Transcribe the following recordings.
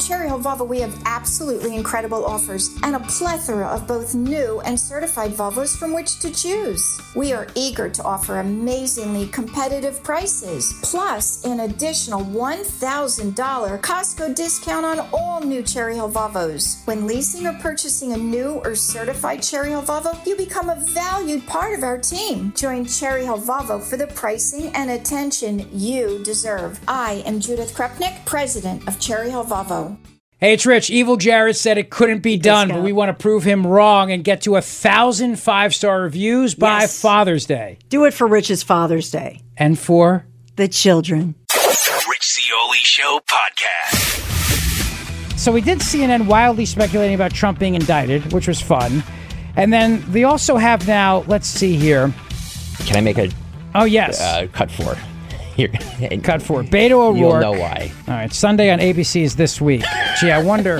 Cherry Hill Volvo, we have absolutely incredible offers and a plethora of both new and certified Volvos from which to choose. We are eager to offer amazingly competitive prices, plus an additional $1,000 Costco discount on all new Cherry Hill Volvos. When leasing or purchasing a new or certified Cherry Hill Volvo, you become a valued part of our team. Join Cherry Hill Volvo for the pricing and attention you deserve. I am Judith Krupnick, president of Cherry Hill Volvo. Hey, it's Rich. Evil Jared said it couldn't be done, but we want to prove him wrong and get to 1,000 5-star reviews by Father's Day. Do it for Rich's Father's Day. And for the children. Rich Zeoli Show podcast. So we did CNN wildly speculating about Trump being indicted, which was fun. And then they also have now, let's see here. Can I make a cut for? Here. Cut for Beto O'Rourke. You'll know why. All right, Sunday on ABC is this week. Gee, I wonder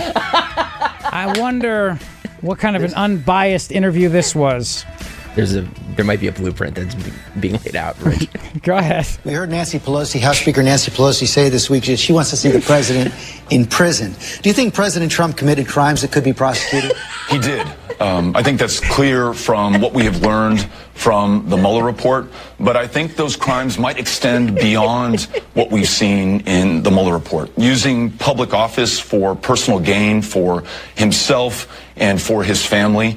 what kind of an unbiased interview this was. There might be a blueprint that's being laid out, Rich. Go ahead. We heard Nancy Pelosi, House Speaker Nancy Pelosi, say this week that she wants to see the president in prison. Do you think President Trump committed crimes that could be prosecuted? He did. I think that's clear from what we have learned from the Mueller report, but I think those crimes might extend beyond what we've seen in the Mueller report. Using public office for personal gain for himself and for his family.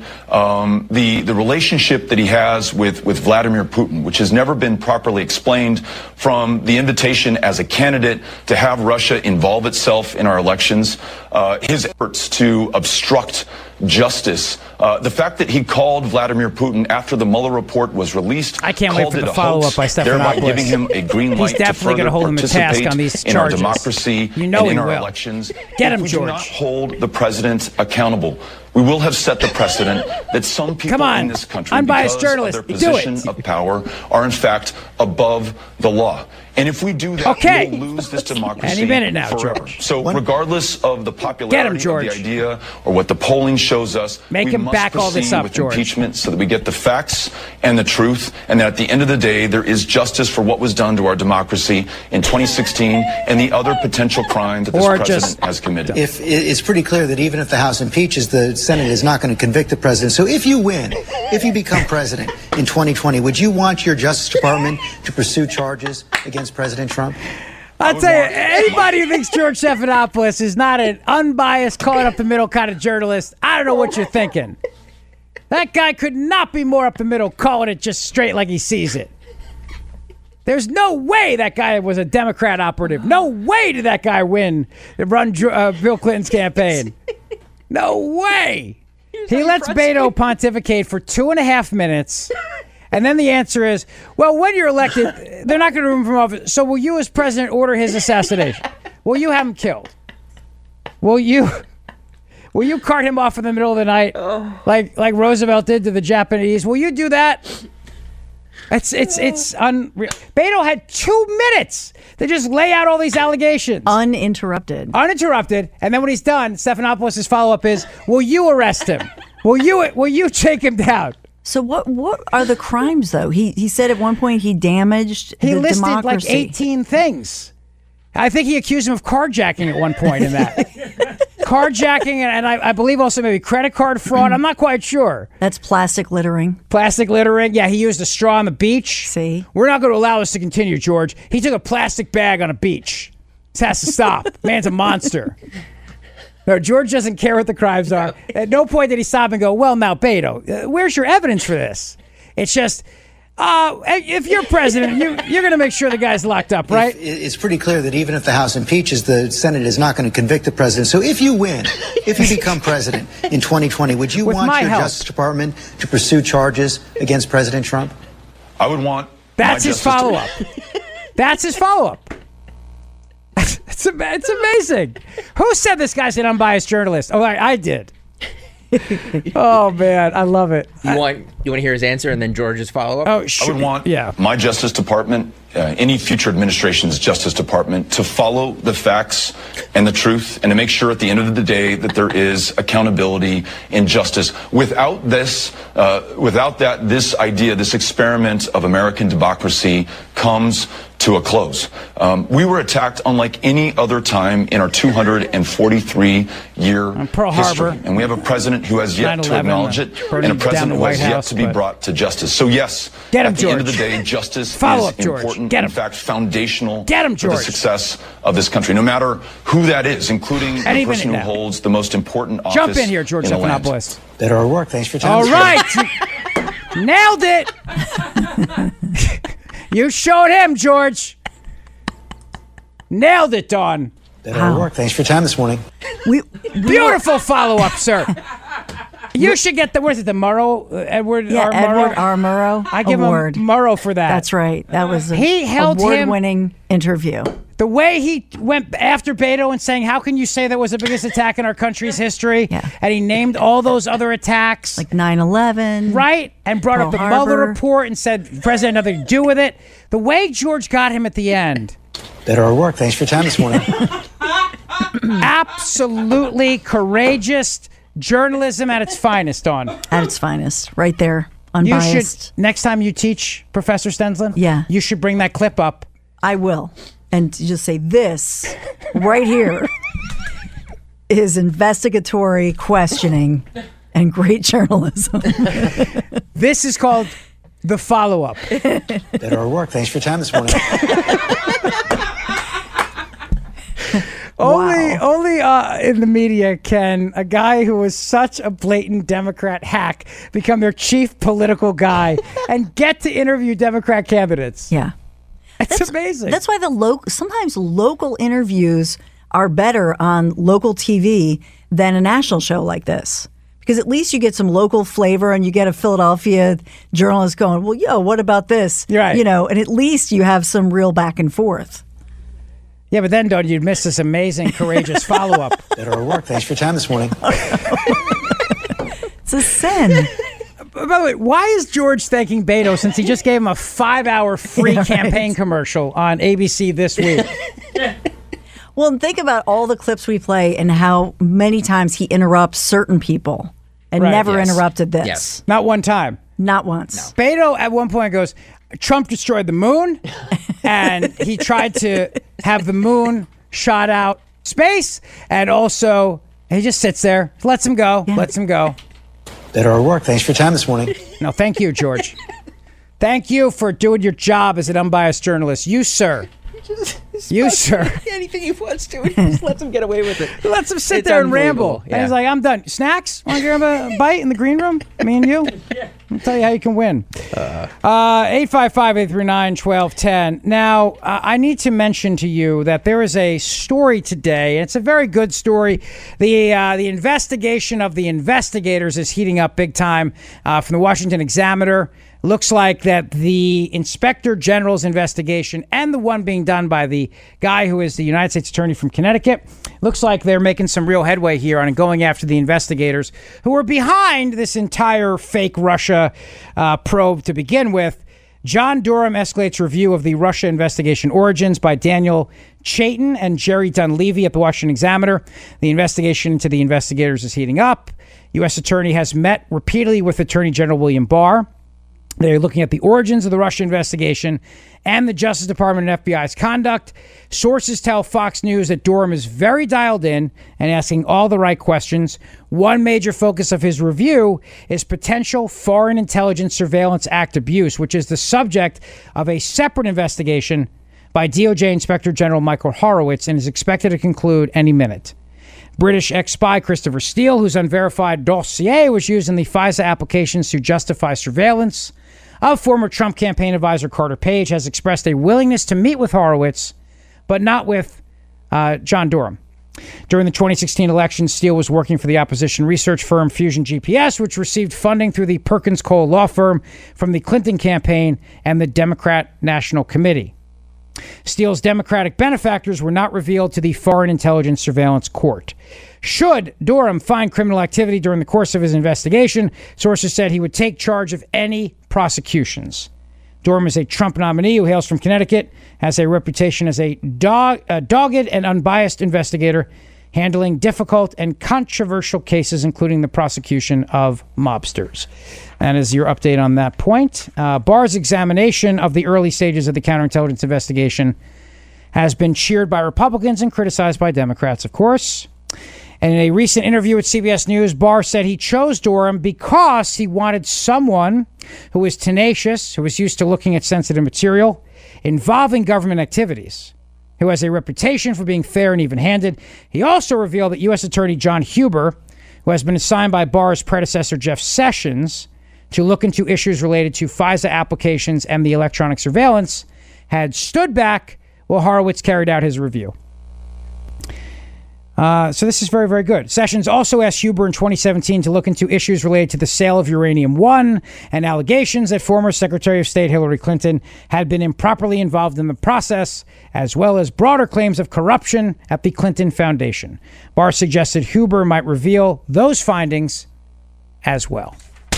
The relationship that he has with Vladimir Putin, which has never been properly explained, from the invitation as a candidate to have Russia involve itself in our elections, his efforts to obstruct justice, the fact that he called Vladimir Putin after the Mueller report was released. I can't wait for the follow-up by Stephanopoulos. Thereby giving him a green light He's definitely to further hold him to task on these in our charges. democracy and in our elections. Get him, if we George. do not hold the president accountable, we will have set the precedent that some people in this country, unbiased because journalist, of their position of power, are in fact above the law. And if we do that, we'll lose this democracy Any minute now, forever. George. So regardless of the popularity of George. the idea or what the polling shows us, Make we him must back all proceed this up, with George. impeachment so that we get the facts and the truth, and that at the end of the day, there is justice for what was done to our democracy in 2016 and the other potential crime that this president has committed. If it's pretty clear that even if the House impeaches, the Senate is not going to convict the president. So if you win, if you become president in 2020, would you want your Justice Department to pursue charges against President Trump? I'll tell you, anybody who thinks George Stephanopoulos is not an unbiased, calling up the middle kind of journalist, I don't know what you're thinking. That guy could not be more up the middle, calling it just straight like he sees it. There's no way that guy was a Democrat operative. No way did that guy run Bill Clinton's campaign. No way. He lets Beto pontificate for 2.5 minutes. And then the answer is, well, when you're elected, they're not going to remove him from office. So will you as president order his assassination? Will you have him killed? Will you cart him off in the middle of the night like Roosevelt did to the Japanese? Will you do that? It's unreal. Beto had 2 minutes to just lay out all these allegations. Uninterrupted. And then when he's done, Stephanopoulos' follow-up is, will you arrest him? Will you take him down? So what are the crimes, though? He said at one point he damaged the democracy. He listed like 18 things. I think he accused him of carjacking at one point in that. Carjacking and I believe also maybe credit card fraud. I'm not quite sure. That's plastic littering. Plastic littering. Yeah, he used a straw on the beach. See? We're not going to allow this to continue, George. He took a plastic bag on a beach. This has to stop. Man's a monster. No, George doesn't care what the crimes are. At no point did he stop and go, well, now, Beto, where's your evidence for this? It's just, if you're president, you're going to make sure the guy's locked up, right? It's pretty clear that even if the House impeaches, the Senate is not going to convict the president. So if you win, if you become president in 2020, would you want your Justice Department to pursue charges against President Trump? I would want. That's his follow-up. That's his follow-up. It's amazing. Who said this guy's an unbiased journalist? Oh, I did. Oh man, I love it. You want to hear his answer and then George's follow-up? Oh, sure. I would want my Justice Department, any future administration's Justice Department, to follow the facts and the truth, and to make sure at the end of the day that there is accountability and justice. Without this, this idea, this experiment of American democracy comes to a close. We were attacked unlike any other time in our 243-year Pearl history. Harbor. And we have a president who has yet to acknowledge it, and a president who has yet to be brought to justice. So yes, Get him, at the end of the George. day, justice Follow is up, George. important, Get him. in fact, foundational Get him, for the George. success of this country, no matter who that is, including the Any person who minute now. holds the most important office. Jump in here, George in the land. Stephanopoulos. Better our work. Thanks for your time. All right. Nailed it. You showed him, George. Nailed it, Dawn. Better our work. Thanks for your time this morning. Beautiful follow-up, sir. You should get the, what is it, the Murrow, Edward R. Murrow? Edward R. Murrow I give Award. him Murrow for that. That's right. That was an He held him- award-winning interview. The way he went after Beto and saying, how can you say that was the biggest attack in our country's history? Yeah. And he named all those other attacks. Like 9/11. Right? And brought up the Pearl Mueller Harbor. report and said the president had nothing to do with it. The way George got him at the end, Better our work. Thanks for your time this morning. absolutely courageous journalism at its finest, Dawn. At its finest. Right there. You Unbiased. should, next time you teach Professor Stensland, Yeah. you should bring that clip up. I will. And just say this right here is investigatory questioning and great journalism. This is called the follow-up. Better our work. Thanks for your time this morning. Only in the media can a guy who was such a blatant Democrat hack become their chief political guy and get to interview Democrat candidates. Yeah. It's amazing. That's why sometimes local interviews are better on local TV than a national show like this. Because at least you get some local flavor and you get a Philadelphia journalist going, well, yo, what about this? Right. You know, and at least you have some real back and forth. Yeah, but then, don't you'd miss this amazing, courageous follow-up. Better our work. Thanks for your time this morning. It's a sin. By the way, why is George thanking Beto since he just gave him a 5-hour free Yeah, right. campaign commercial on ABC this week? Well, and think about all the clips we play and how many times he interrupts certain people and Right, never yes. interrupted this. Yes. Not one time. Not once. Beto at one point goes, Trump destroyed the moon, and he tried to have the moon shot out space, and also he just sits there, lets him go, lets him go. Better our work. Thanks for your time this morning. No, thank you, George. Thank you for doing your job as an unbiased journalist. You, sir. You, sir. Anything he wants to, he just lets him get away with it. He lets him sit It's there and ramble. unbelievable. And he's Yeah. like, I'm done. Snacks? Want to grab a bite in the green room? Me and you? I'll tell you how you can win. 855-839-1210. Now, I need to mention to you that there is a story today, and it's a very good story. The investigation of the investigators is heating up big time from the Washington Examiner. Looks like that the Inspector General's investigation and the one being done by the guy who is the United States Attorney from Connecticut, looks like they're making some real headway here on going after the investigators who were behind this entire fake Russia probe to begin with. John Durham escalates review of the Russia investigation origins by Daniel Chaitin and Jerry Dunleavy at the Washington Examiner. The investigation into the investigators is heating up. U.S. Attorney has met repeatedly with Attorney General William Barr. They're looking at the origins of the Russia investigation and the Justice Department and FBI's conduct. Sources tell Fox News that Durham is very dialed in and asking all the right questions. One major focus of his review is potential Foreign Intelligence Surveillance Act abuse, which is the subject of a separate investigation by DOJ Inspector General Michael Horowitz and is expected to conclude any minute. British ex-spy Christopher Steele, whose unverified dossier was used in the FISA applications to justify surveillance of former Trump campaign advisor Carter Page, has expressed a willingness to meet with Horowitz, but not with John Durham. During the 2016 election, Steele was working for the opposition research firm Fusion GPS, which received funding through the Perkins Coie law firm from the Clinton campaign and the Democrat National Committee. Steele's Democratic benefactors were not revealed to the Foreign Intelligence Surveillance Court. Should Durham find criminal activity during the course of his investigation, sources said he would take charge of any prosecutions. Durham is a Trump nominee who hails from Connecticut, has a reputation as a dogged and unbiased investigator, handling difficult and controversial cases, including the prosecution of mobsters. And as your update on that point, Barr's examination of the early stages of the counterintelligence investigation has been cheered by Republicans and criticized by Democrats, of course. And in a recent interview with CBS News, Barr said he chose Durham because he wanted someone who was tenacious, who was used to looking at sensitive material involving government activities, who has a reputation for being fair and even-handed. He also revealed that U.S. Attorney John Huber, who has been assigned by Barr's predecessor Jeff Sessions to look into issues related to FISA applications and the electronic surveillance, had stood back while Horowitz carried out his review. So this is very, very good. Sessions also asked Huber in 2017 to look into issues related to the sale of Uranium One and allegations that former Secretary of State Hillary Clinton had been improperly involved in the process, as well as broader claims of corruption at the Clinton Foundation. Barr suggested Huber might reveal those findings as well.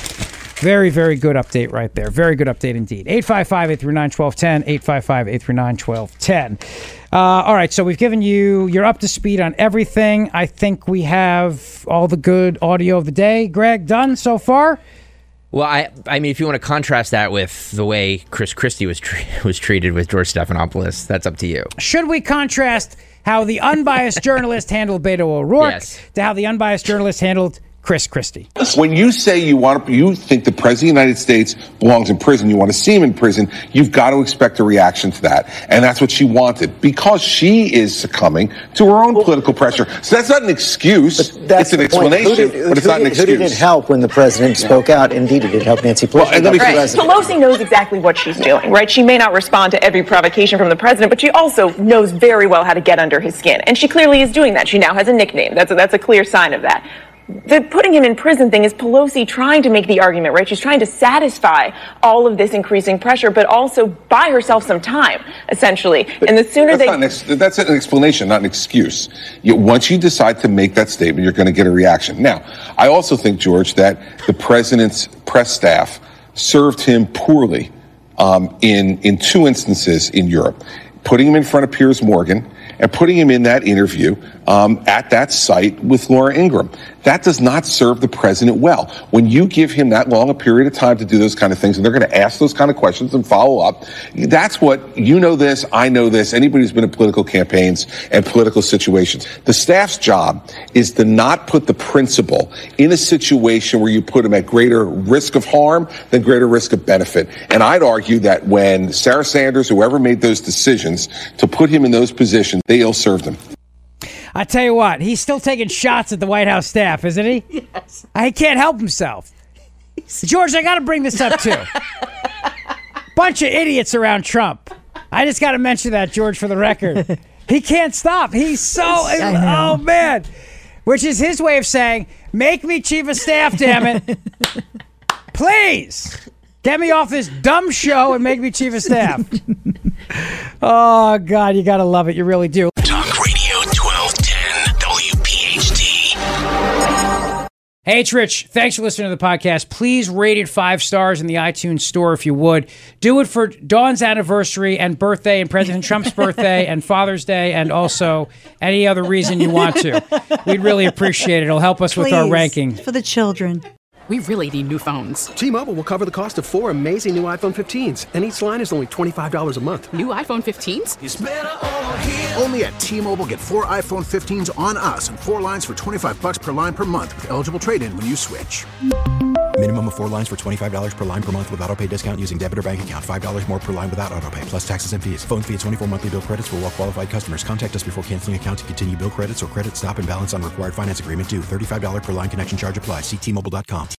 Very, very good update right there. Very good update indeed. 855-839-1210, 855-839-1210. All right, so we've given you, you're up to speed on everything. I think we have all the good audio of the day. Greg, done so far? Well, I mean, if you want to contrast that with the way Chris Christie was treated with George Stephanopoulos, that's up to you. Should we contrast how the unbiased journalist handled Beto O'Rourke to how the unbiased journalist handled Chris Christie? When you say you think the President of the United States belongs in prison, you want to see him in prison, you've got to expect a reaction to that. And that's what she wanted, because she is succumbing to her own political pressure. So that's not an excuse. It's an explanation, but it's not an excuse. Who did it help when the president spoke out? Indeed, it did help Nancy Pelosi. Pelosi knows exactly what she's doing, right? She may not respond to every provocation from the president, but she also knows very well how to get under his skin. And she clearly is doing that. She now has a nickname. That's a clear sign of that. The putting him in prison thing is Pelosi trying to make the argument, right? She's trying to satisfy all of this increasing pressure, but also buy herself some time, essentially. And the sooner that's an explanation, not an excuse. Once you decide to make that statement, you're going to get a reaction. Now, I also think, George, that the president's press staff served him poorly in two instances in Europe, putting him in front of Piers Morgan and putting him in that interview at that site with Laura Ingraham. That does not serve the president well. When you give him that long a period of time to do those kind of things, and they're going to ask those kind of questions and follow up, that's what, you know this, I know this, anybody who's been in political campaigns and political situations. The staff's job is to not put the principal in a situation where you put him at greater risk of harm than greater risk of benefit. And I'd argue that when Sarah Sanders, whoever made those decisions to put him in those positions, they ill-served him. I tell you what, he's still taking shots at the White House staff, isn't he? Yes. He can't help himself. George, I got to bring this up, too. Bunch of idiots around Trump. I just got to mention that, George, for the record. He can't stop. He's so... Oh, man. Which is his way of saying, make me chief of staff, damn it. Please. Get me off this dumb show and make me chief of staff. Oh, God, you got to love it. You really do. Talk Radio 1210 WPHT. Hey, it's Rich. Thanks for listening to the podcast. Please rate it 5 stars in the iTunes store if you would. Do it for Dawn's anniversary and birthday and President Trump's birthday and Father's Day and also any other reason you want to. We'd really appreciate it. It'll help us with our ranking. For the children. We really need new phones. T-Mobile will cover the cost of 4 amazing new iPhone 15s, and each line is only $25 a month. New iPhone 15s? It's better over here. Only at T-Mobile, get 4 iPhone 15s on us and 4 lines for $25 per line per month with eligible trade-in when you switch. Minimum of 4 lines for $25 per line per month with autopay discount using debit or bank account. $5 more per line without autopay, plus taxes and fees. Phone fee at 24 monthly bill credits for well-qualified customers. Contact us before canceling account to continue bill credits or credit stop and balance on required finance agreement due. $35 per line connection charge applies. See T-Mobile.com.